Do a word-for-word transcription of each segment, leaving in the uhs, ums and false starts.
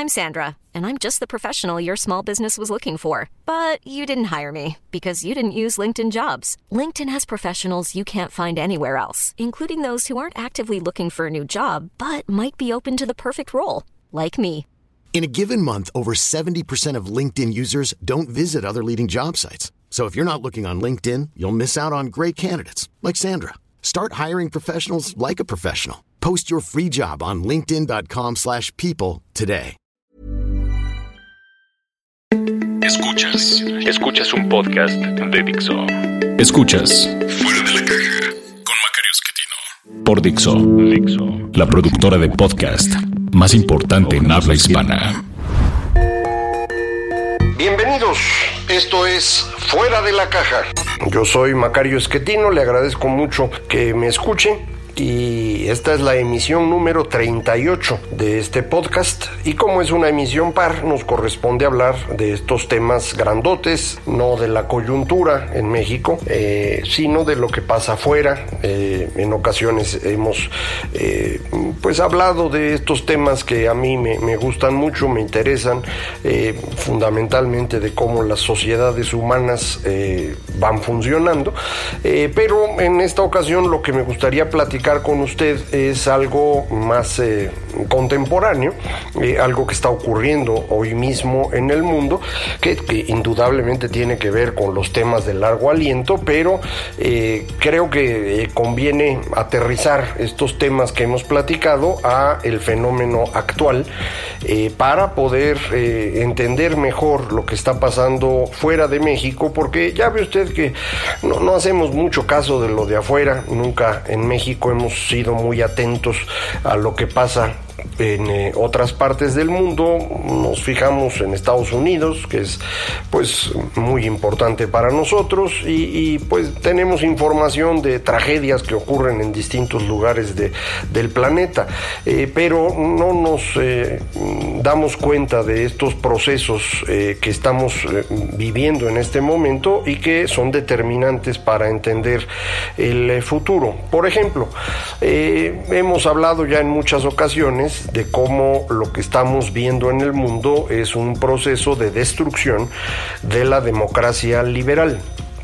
I'm Sandra, and I'm just the professional your small business was looking for. But you didn't hire me because you didn't use LinkedIn Jobs. LinkedIn has professionals you can't find anywhere else, including those who aren't actively looking for a new job, but might be open to the perfect role, like me. In a given month, over seventy percent of LinkedIn users don't visit other leading job sites. So if you're not looking on LinkedIn, you'll miss out on great candidates like Sandra. Start hiring professionals like a professional. Post your free job on linkedin.com slash people today. Escuchas. Escuchas un podcast de Dixo. Escuchas Fuera de la Caja con Macario Esquetino. Por Dixo. Dixo. La productora de podcast más importante en habla hispana. Bienvenidos, esto es Fuera de la Caja. Yo soy Macario Esquetino, le agradezco mucho que me escuche. Y esta es la emisión número treinta y ocho de este podcast, y como es una emisión par, nos corresponde hablar de estos temas grandotes, no de la coyuntura en México, eh, sino de lo que pasa afuera. Eh, en ocasiones hemos eh, pues hablado de estos temas que a mí me, me gustan mucho, me interesan, eh, fundamentalmente de cómo las sociedades humanas eh, van funcionando, eh, pero en esta ocasión lo que me gustaría platicar con usted es algo más eh, contemporáneo, eh, algo que está ocurriendo hoy mismo en el mundo, que, que indudablemente tiene que ver con los temas de largo aliento, pero eh, creo que eh, conviene aterrizar estos temas que hemos platicado a el fenómeno actual eh, para poder eh, entender mejor lo que está pasando fuera de México, porque ya ve usted que no, no hacemos mucho caso de lo de afuera, nunca en México hemos sido muy atentos a lo que pasa en eh, otras partes del mundo. Nos fijamos en Estados Unidos, que es pues muy importante para nosotros, y, y pues tenemos información de tragedias que ocurren en distintos lugares de, del planeta, eh, pero no nos eh, damos cuenta de estos procesos eh, que estamos eh, viviendo en este momento y que son determinantes para entender el eh, futuro. Por ejemplo, eh, hemos hablado ya en muchas ocasiones de cómo lo que estamos viendo en el mundo es un proceso de destrucción de la democracia liberal.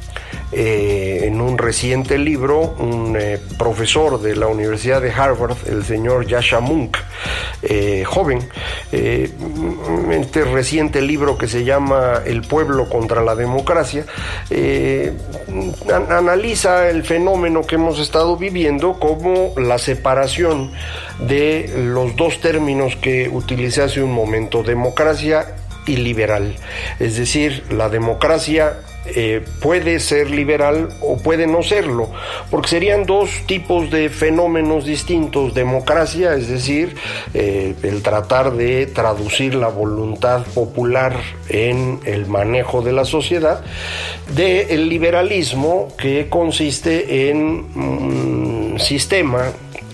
Eh, en un reciente libro, un eh, profesor de la Universidad de Harvard, el señor Yascha Mounk, eh, joven, eh, este reciente libro que se llama El pueblo contra la democracia, eh, an- analiza el fenómeno que hemos estado viviendo como la separación de los dos términos que utilicé hace un momento, democracia y liberal. Es decir, la democracia Eh, puede ser liberal o puede no serlo, porque serían dos tipos de fenómenos distintos. Democracia, es decir, eh, el tratar de traducir la voluntad popular en el manejo de la sociedad, del liberalismo, que consiste en un sistema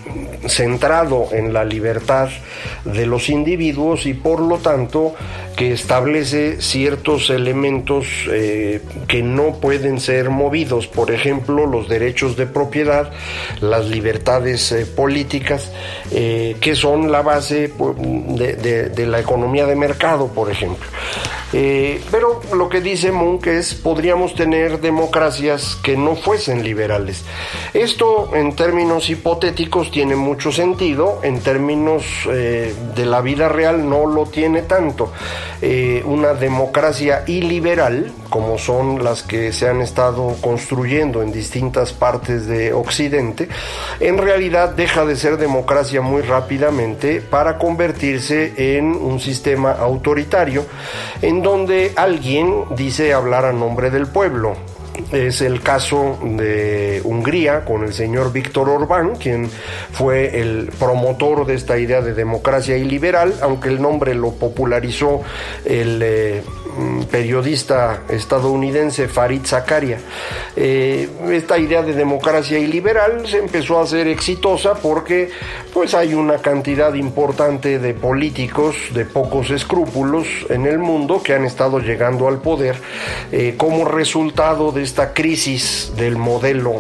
centrado en la libertad de los individuos y por lo tanto que establece ciertos elementos eh, que no pueden ser movidos, por ejemplo los derechos de propiedad, las libertades eh, políticas, eh, que son la base de, de, de la economía de mercado, por ejemplo. Eh, pero lo que dice Mounk es, podríamos tener democracias que no fuesen liberales. Esto en términos hipotéticos tiene mucho sentido, en términos eh, de la vida real no lo tiene tanto. Eh, una democracia iliberal, como son las que se han estado construyendo en distintas partes de Occidente, en realidad deja de ser democracia muy rápidamente para convertirse en un sistema autoritario, en donde alguien dice hablar a nombre del pueblo. Es el caso de Hungría con el señor Viktor Orbán, quien fue el promotor de esta idea de democracia iliberal, aunque el nombre lo popularizó el eh, periodista estadounidense Fareed Zakaria. Eh, esta idea de democracia iliberal se empezó a hacer exitosa porque pues hay una cantidad importante de políticos de pocos escrúpulos en el mundo que han estado llegando al poder eh, como resultado de esta crisis del modelo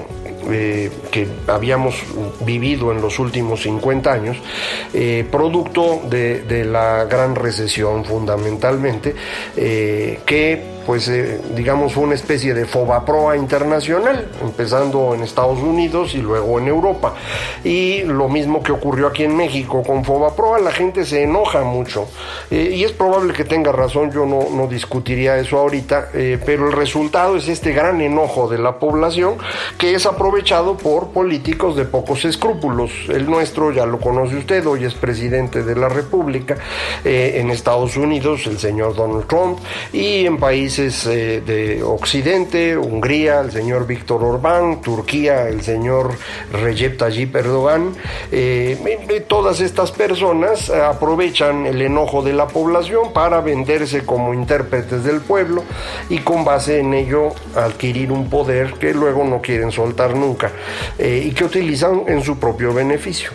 eh, que habíamos vivido en los últimos cincuenta años, eh, producto de, de la gran recesión fundamentalmente, eh, que pues eh, digamos fue una especie de fobaproa internacional, empezando en Estados Unidos y luego en Europa. Y lo mismo que ocurrió aquí en México con fobaproa, la gente se enoja mucho, eh, y es probable que tenga razón, yo no, no discutiría eso ahorita, eh, pero el resultado es este gran enojo de la población que es aprovechado por políticos de pocos escrúpulos. El nuestro ya lo conoce usted, hoy es presidente de la República, eh, en Estados Unidos el señor Donald Trump, y en países Eh, de Occidente, Hungría, el señor Víctor Orbán, Turquía, el señor Recep Tayyip Erdogan. Eh, todas estas personas aprovechan el enojo de la población para venderse como intérpretes del pueblo y con base en ello adquirir un poder que luego no quieren soltar nunca, eh, y que utilizan en su propio beneficio.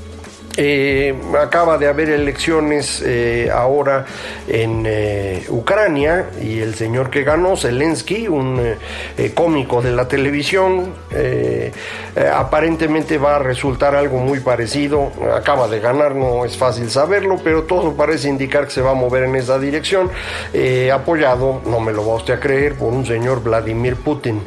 Eh, acaba de haber elecciones eh, ahora en eh, Ucrania, y el señor que ganó, Zelensky, un eh, cómico de la televisión, eh, eh, aparentemente va a resultar algo muy parecido. Acaba de ganar, no es fácil saberlo, pero todo parece indicar que se va a mover en esa dirección, eh, apoyado, no me lo va usted a creer, por un señor Vladimir Putin,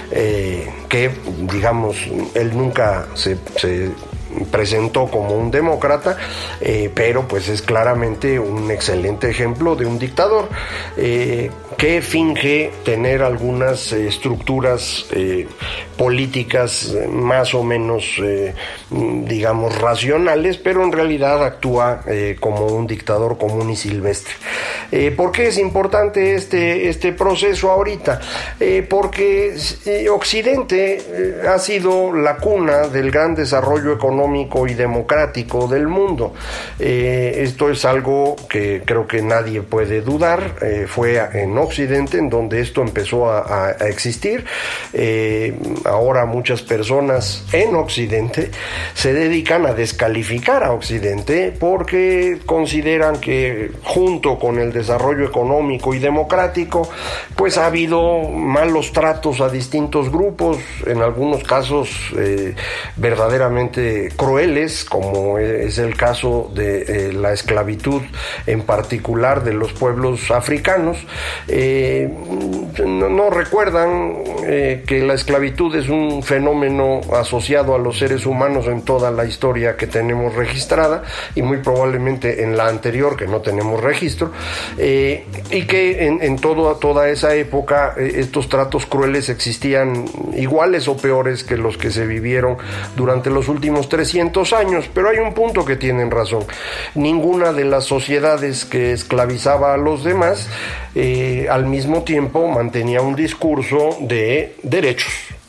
eh, que digamos él nunca se, se presentó como un demócrata, eh, pero pues es claramente un excelente ejemplo de un dictador eh, que finge tener algunas eh, estructuras eh, políticas más o menos eh, digamos racionales, pero en realidad actúa eh, como un dictador común y silvestre. Eh, ¿Por qué es importante este, este proceso ahorita? Eh, porque eh, Occidente eh, ha sido la cuna del gran desarrollo económico y democrático del mundo. Eh, esto es algo que creo que nadie puede dudar. Eh, fue en Occidente en donde esto empezó a, a, a existir. Eh, ahora muchas personas en Occidente se dedican a descalificar a Occidente porque consideran que junto con el desarrollo económico y democrático pues ha habido malos tratos a distintos grupos, en algunos casos eh, verdaderamente crueles, como es el caso de eh, la esclavitud en particular de los pueblos africanos. Eh, no, no recuerdan eh, que la esclavitud es un fenómeno asociado a los seres humanos en toda la historia que tenemos registrada, y muy probablemente en la anterior que no tenemos registro, eh, y que en, en todo, toda esa época eh, estos tratos crueles existían iguales o peores que los que se vivieron durante los últimos trescientos años. Pero hay un punto que tienen razón: ninguna de las sociedades que esclavizaba a los demás eh, al mismo tiempo mantenía un discurso de derechos,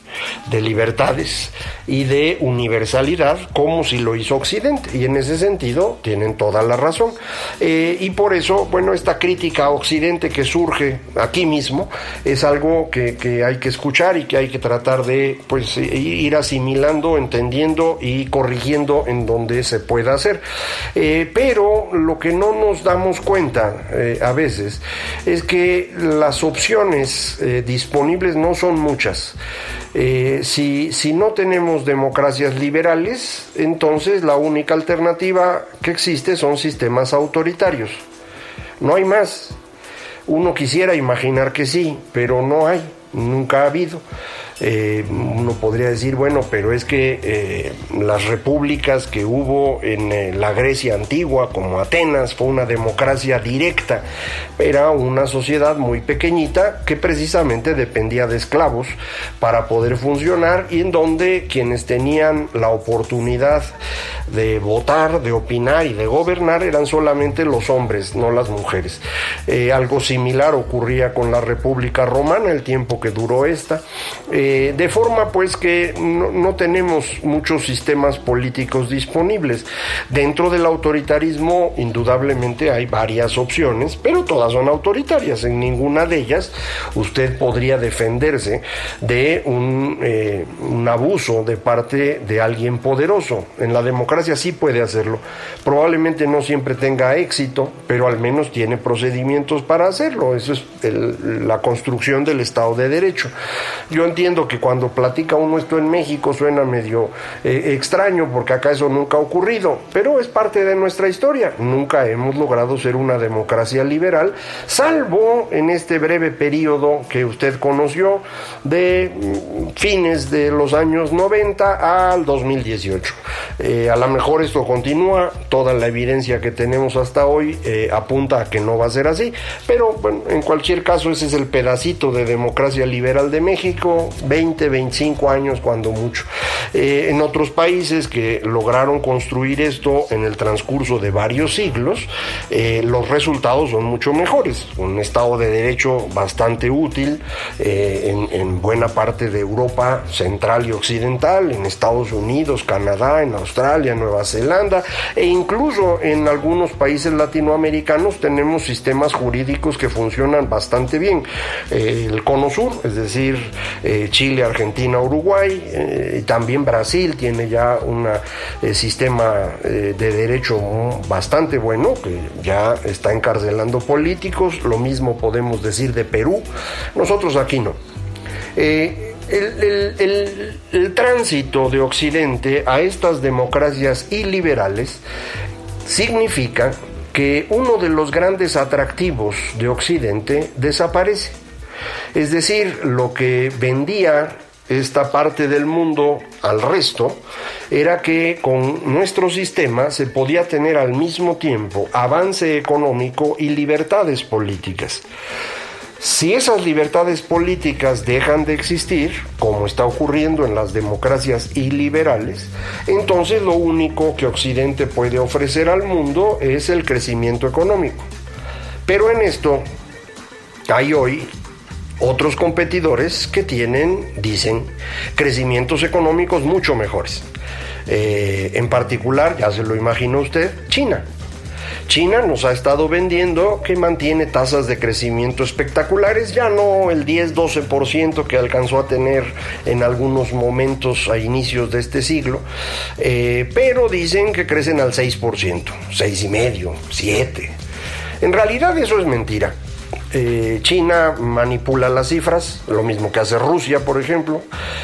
de libertades y de universalidad como si lo hizo Occidente, y en ese sentido tienen toda la razón. Eh, y por eso, bueno, esta crítica a Occidente que surge aquí mismo es algo que, que hay que escuchar y que hay que tratar de pues ir asimilando, entendiendo y corrigiendo en donde se pueda hacer. Eh, pero lo que no nos damos cuenta eh, a veces es que las opciones eh, disponibles no son muchas. Eh, si, si no tenemos democracias liberales, entonces la única alternativa que existe son sistemas autoritarios. No hay más. Uno quisiera imaginar que sí, pero no hay, nunca ha habido. Eh, uno podría decir, bueno, pero es que eh, las repúblicas que hubo en eh, la Grecia antigua, como Atenas, fue una democracia directa. Era una sociedad muy pequeñita que precisamente dependía de esclavos para poder funcionar, y en donde quienes tenían la oportunidad de votar, de opinar y de gobernar eran solamente los hombres, no las mujeres. Eh, algo similar ocurría con la República Romana, el tiempo que duró esta. Eh, de forma pues que no, no tenemos muchos sistemas políticos disponibles. Dentro del autoritarismo indudablemente hay varias opciones, pero todas son autoritarias. En ninguna de ellas usted podría defenderse de un, eh, un abuso de parte de alguien poderoso. En la democracia sí puede hacerlo. Probablemente no siempre tenga éxito, pero al menos tiene procedimientos para hacerlo. Eso es el, la construcción del Estado de Derecho. Yo entiendo entiendo que cuando platica uno esto en México suena medio eh, extraño, porque acá eso nunca ha ocurrido, pero es parte de nuestra historia. Nunca hemos logrado ser una democracia liberal, salvo en este breve periodo que usted conoció de fines de los años noventa al dos mil dieciocho. Eh, a lo mejor esto continúa, toda la evidencia que tenemos hasta hoy eh, apunta a que no va a ser así, pero bueno, en cualquier caso ese es el pedacito de democracia liberal de México, veinte, veinticinco años cuando mucho. Eh, en otros países que lograron construir esto en el transcurso de varios siglos, eh, los resultados son mucho mejores. Un Estado de Derecho bastante útil eh, en, en buena parte de Europa central y occidental, en Estados Unidos, Canadá, en Australia, Nueva Zelanda, e incluso en algunos países latinoamericanos tenemos sistemas jurídicos que funcionan bastante bien. Eh, el Cono Sur, es decir, eh, Chile, Argentina, Uruguay, eh, y también Brasil tiene ya un eh, sistema eh, de derecho bastante bueno, que ya está encarcelando políticos. Lo mismo podemos decir de Perú. Nosotros aquí no. Eh, El, el, el, el tránsito de Occidente a estas democracias iliberales significa que uno de los grandes atractivos de Occidente desaparece. Es decir, lo que vendía esta parte del mundo al resto era que con nuestro sistema se podía tener al mismo tiempo avance económico y libertades políticas. Si esas libertades políticas dejan de existir, como está ocurriendo en las democracias iliberales, entonces lo único que Occidente puede ofrecer al mundo es el crecimiento económico. Pero en esto hay hoy otros competidores que tienen, dicen, crecimientos económicos mucho mejores. Eh, en particular, ya se lo imagina usted, China. China nos ha estado vendiendo que mantiene tasas de crecimiento espectaculares, ya no el diez, doce por ciento que alcanzó a tener en algunos momentos a inicios de este siglo, eh, pero dicen que crecen al seis por ciento, seis y medio, siete. En realidad eso es mentira. Eh, China manipula las cifras, lo mismo que hace Rusia, por ejemplo,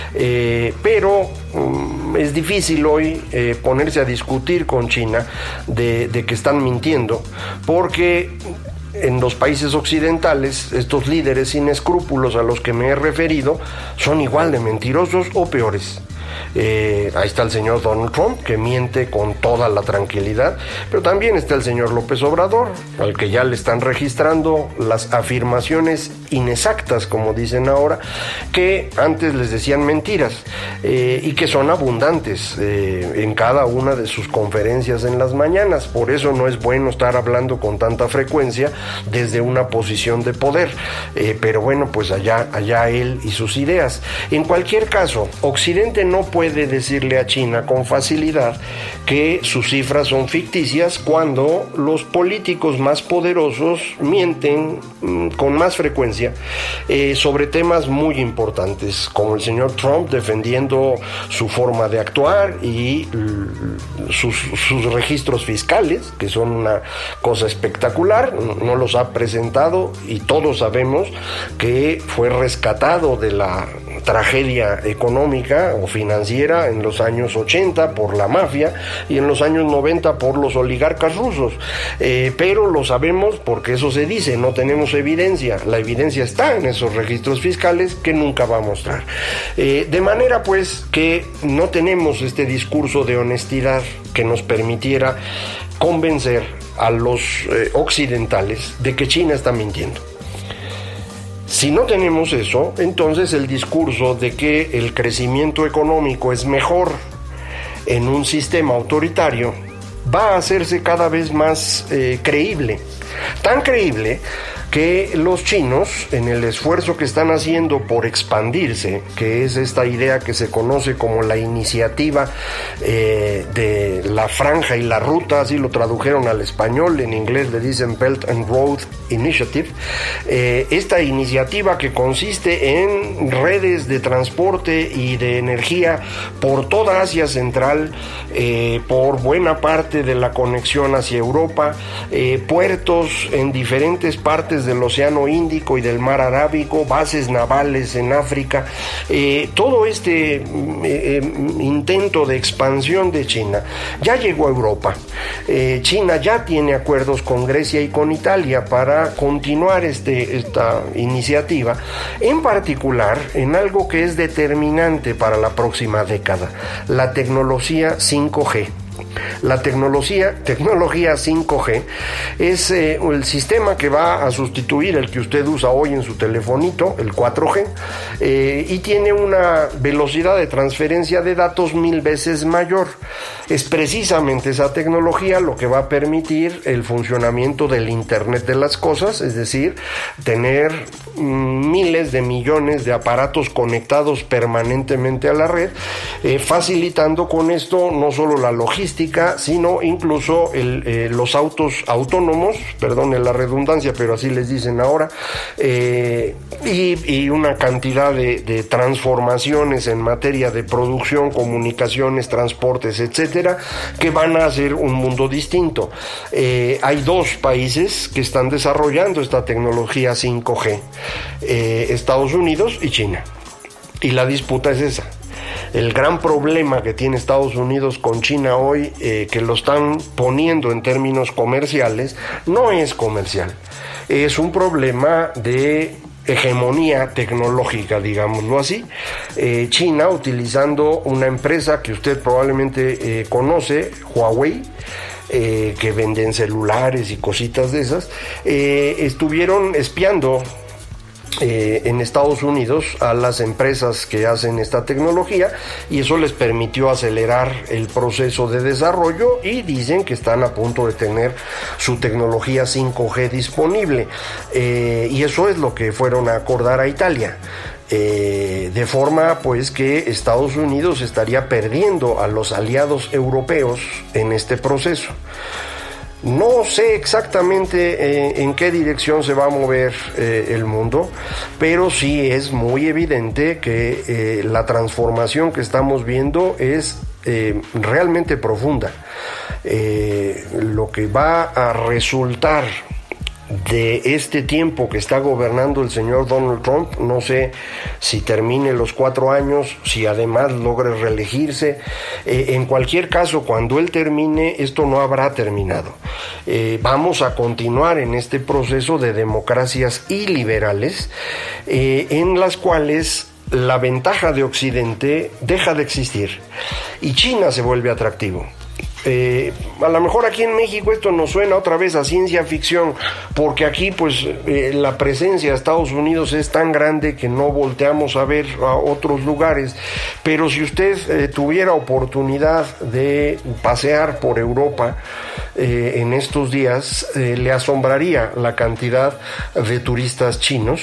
eh, pero um, es difícil hoy eh, ponerse a discutir con China de, de que están mintiendo, porque en los países occidentales estos líderes sin escrúpulos a los que me he referido son igual de mentirosos o peores. Eh, ahí está el señor Donald Trump, que miente con toda la tranquilidad, pero también está el señor López Obrador, al que ya le están registrando las afirmaciones inexactas, como dicen ahora, que antes les decían mentiras, eh, y que son abundantes eh, en cada una de sus conferencias en las mañanas. Por eso no es bueno estar hablando con tanta frecuencia desde una posición de poder, eh, pero bueno, pues allá, allá él y sus ideas. En cualquier caso, Occidente no puede decirle a China con facilidad que sus cifras son ficticias cuando los políticos más poderosos mienten mmm, con más frecuencia eh, sobre temas muy importantes, como el señor Trump defendiendo su forma de actuar y l- sus, sus registros fiscales, que son una cosa espectacular. No los ha presentado y todos sabemos que fue rescatado de la tragedia económica o financiera en los años ochenta por la mafia y en los años noventa por los oligarcas rusos, eh, pero lo sabemos porque eso se dice, no tenemos evidencia. La evidencia está en esos registros fiscales que nunca va a mostrar, eh, de manera pues que no tenemos este discurso de honestidad que nos permitiera convencer a los eh, occidentales de que China está mintiendo. Si no tenemos eso, entonces el discurso de que el crecimiento económico es mejor en un sistema autoritario va a hacerse cada vez más eh, creíble. Tan creíble que los chinos, en el esfuerzo que están haciendo por expandirse, que es esta idea que se conoce como la iniciativa eh, de la franja y la ruta, así lo tradujeron al español, en inglés le dicen Belt and Road Initiative, eh, esta iniciativa que consiste en redes de transporte y de energía por toda Asia Central, eh, por buena parte de la conexión hacia Europa, eh, puertos en diferentes partes partes del Océano Índico y del Mar Arábigo, bases navales en África. Eh, todo este eh, intento de expansión de China ya llegó a Europa. Eh, China ya tiene acuerdos con Grecia y con Italia para continuar este, esta iniciativa, en particular en algo que es determinante para la próxima década, la tecnología cinco G. La tecnología, tecnología cinco G es eh, el sistema que va a sustituir el que usted usa hoy en su telefonito, el cuatro G, eh, y tiene una velocidad de transferencia de datos mil veces mayor. Es precisamente esa tecnología lo que va a permitir el funcionamiento del Internet de las cosas, es decir, tener mm, miles de millones de aparatos conectados permanentemente a la red, eh, facilitando con esto no solo la logística, sino incluso el, eh, los autos autónomos, perdone la redundancia, pero así les dicen ahora, eh, y, y una cantidad de, de transformaciones en materia de producción, comunicaciones, transportes, etcétera, que van a hacer un mundo distinto. Eh, hay dos países que están desarrollando esta tecnología cinco G, eh, Estados Unidos y China, y la disputa es esa. El gran problema que tiene Estados Unidos con China hoy, eh, que lo están poniendo en términos comerciales, no es comercial, es un problema de hegemonía tecnológica, digámoslo así. eh, China, utilizando una empresa que usted probablemente eh, conoce, Huawei, eh, que venden celulares y cositas de esas, eh, estuvieron espiando Eh, en Estados Unidos a las empresas que hacen esta tecnología, y eso les permitió acelerar el proceso de desarrollo, y dicen que están a punto de tener su tecnología cinco G disponible, eh, y eso es lo que fueron a acordar a Italia. Eh, de forma pues que Estados Unidos estaría perdiendo a los aliados europeos en este proceso. No sé exactamente eh, en qué dirección se va a mover eh, el mundo, pero sí es muy evidente que eh, la transformación que estamos viendo es eh, realmente profunda. Eh, lo que va a resultar de este tiempo que está gobernando el señor Donald Trump, no sé si termine los cuatro años, si además logre reelegirse, eh, en cualquier caso, cuando él termine, esto no habrá terminado. Eh, vamos a continuar en este proceso de democracias iliberales, eh, en las cuales la ventaja de Occidente deja de existir y China se vuelve atractivo. Eh, a lo mejor aquí en México esto nos suena otra vez a ciencia ficción, porque aquí pues eh, la presencia de Estados Unidos es tan grande que no volteamos a ver a otros lugares, pero si usted eh, tuviera oportunidad de pasear por Europa eh, en estos días, eh, le asombraría la cantidad de turistas chinos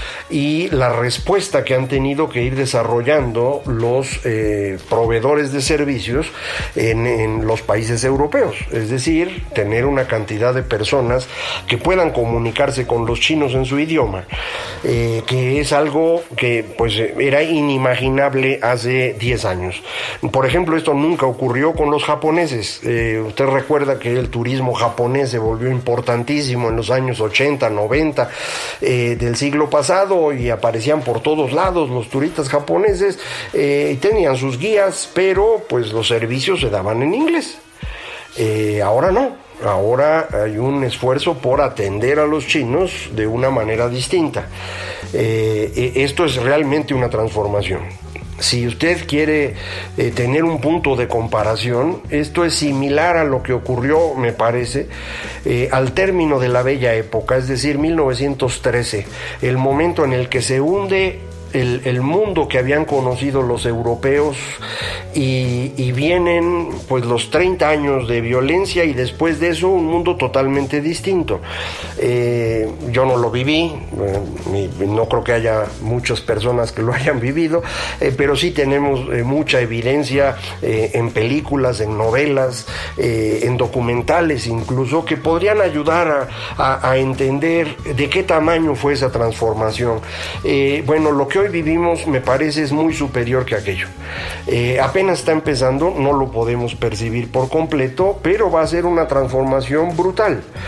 y la respuesta que han tenido que ir desarrollando los eh, proveedores de servicios en, en los países europeos, es decir, tener una cantidad de personas que puedan comunicarse con los chinos en su idioma, eh, que es algo que pues era inimaginable hace diez años. Por ejemplo, esto nunca ocurrió con los japoneses. Eh, usted recuerda que el turismo japonés se volvió importantísimo en los años ochenta, noventa eh, del siglo pasado, y aparecían por todos lados los turistas japoneses, eh, tenían sus guías, pero pues los servicios se daban en inglés. Eh, ahora no, ahora hay un esfuerzo por atender a los chinos de una manera distinta. Eh, esto es realmente una transformación. Si usted quiere eh, tener un punto de comparación, esto es similar a lo que ocurrió, me parece, eh, al término de la Bella Época, es decir, mil novecientos trece, el momento en el que se hunde El, el mundo que habían conocido los europeos, y, y vienen pues los treinta años de violencia, y después de eso un mundo totalmente distinto. Eh, yo no lo viví, eh, no creo que haya muchas personas que lo hayan vivido, eh, pero sí tenemos eh, mucha evidencia eh, en películas, en novelas, eh, en documentales incluso, que podrían ayudar a, a, a entender de qué tamaño fue esa transformación. Eh, bueno, lo que hoy vivimos me parece es muy superior que aquello. Eh, apenas está empezando, no lo podemos percibir por completo, pero va a ser una transformación brutal.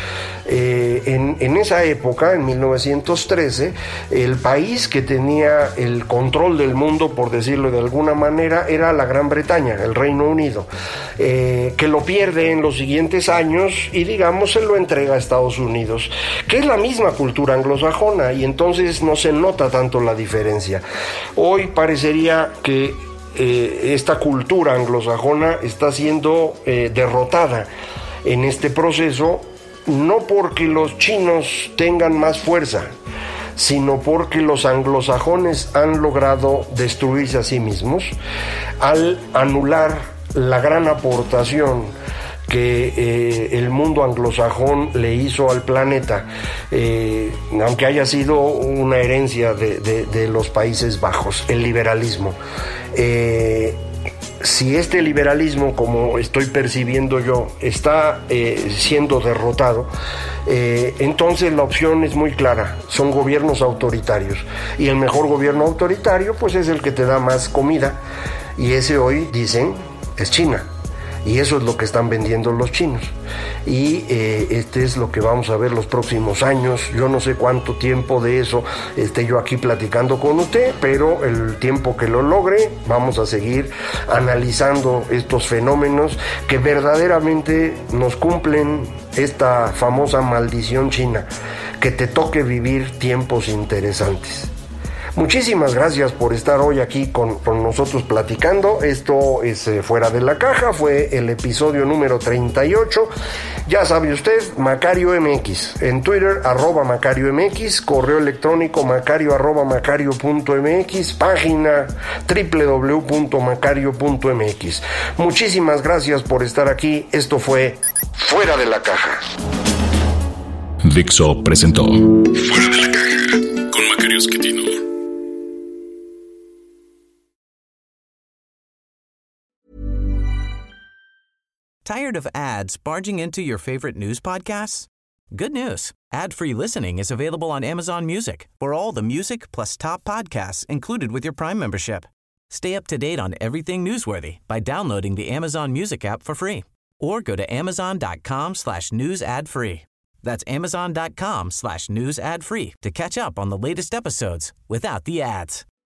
Eh, en, en esa época, en mil novecientos trece, el país que tenía el control del mundo, por decirlo de alguna manera, era la Gran Bretaña, el Reino Unido, eh, que lo pierde en los siguientes años y, digamos, se lo entrega a Estados Unidos, que es la misma cultura anglosajona, y entonces no se nota tanto la diferencia. Hoy parecería que eh, esta cultura anglosajona está siendo eh, derrotada en este proceso, no porque los chinos tengan más fuerza, sino porque los anglosajones han logrado destruirse a sí mismos al anular la gran aportación que eh, el mundo anglosajón le hizo al planeta, eh, aunque haya sido una herencia de, de, de los Países Bajos, el liberalismo. Eh, si este liberalismo, como estoy percibiendo yo, está eh, siendo derrotado, eh, entonces la opción es muy clara, son gobiernos autoritarios, y el mejor gobierno autoritario pues es el que te da más comida, y ese hoy, dicen, es China. Y eso es lo que están vendiendo los chinos. Y eh, este es lo que vamos a ver los próximos años. Yo no sé cuánto tiempo de eso esté yo aquí platicando con usted, pero el tiempo que lo logre, vamos a seguir analizando estos fenómenos que verdaderamente nos cumplen esta famosa maldición china, que te toque vivir tiempos interesantes. Muchísimas gracias por estar hoy aquí con, con nosotros platicando. Esto es eh, Fuera de la Caja, fue el episodio número treinta y ocho. Ya sabe usted, Macario M X, en Twitter, arroba Macario M X, correo electrónico macario arroba macario punto m x, página doble u doble u doble u punto macario punto m x. Muchísimas gracias por estar aquí. Esto fue Fuera de la Caja. Dixo presentó Fuera de la Caja con Macario Esquetino. Tired of ads barging into your favorite news podcasts? Good news. Ad-free listening is available on Amazon Music for all the music plus top podcasts included with your Prime membership. Stay up to date on everything newsworthy by downloading the Amazon Music app for free or go to amazon.com slash news ad free. That's amazon.com slash news ad free to catch up on the latest episodes without the ads.